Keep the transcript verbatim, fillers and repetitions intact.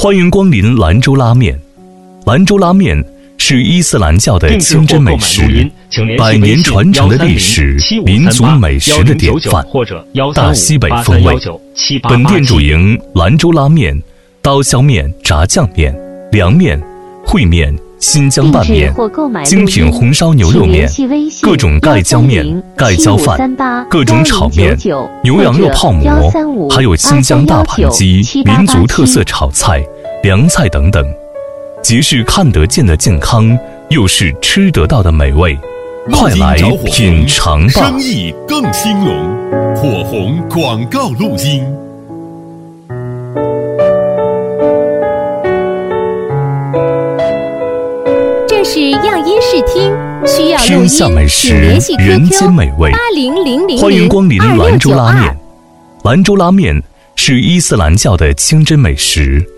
欢迎光临兰州拉面。兰州拉面是伊斯兰教的清真美食，百年传承的历史，民族美食的典范，大西北风味。本店主营兰州拉面、刀削面、炸酱面、凉面、烩面、新疆拌面、精品红烧牛肉面、各种盖浇面、盖浇饭、各种炒面、牛羊肉泡馍，还有新疆大盘鸡、民族特色炒菜、凉菜等等，既是看得见的健康，又是吃得到的美味。快来品尝吧！ 生意更兴隆，火红广告录音。 这是样音视听，需要录音天下美食， 请联系 Q Q 人间美味。 八零零零欢迎光临兰州拉面。 二六九二。 兰州拉面是伊斯兰教的清真美食，